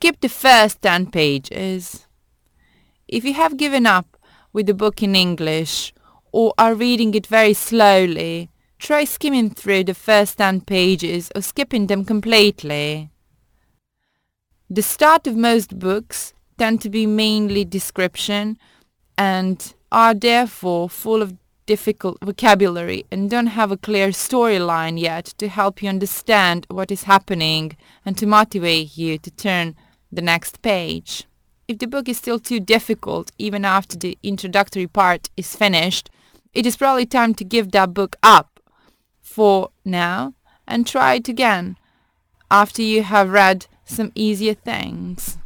skip the first 10 pages. If you have given up with the book in English or are reading it very slowly, try skimming through the first 10 pages or skipping them completely. The start of most books tend to be mainly description and are therefore full of difficult vocabulary and don't have a clear storyline yet to help you understand what is happening and to motivate you to turn the next page. If the book is still too difficult even after the introductory part is finished, it is probably time to give that book up for now and try it again after you have read some easier things.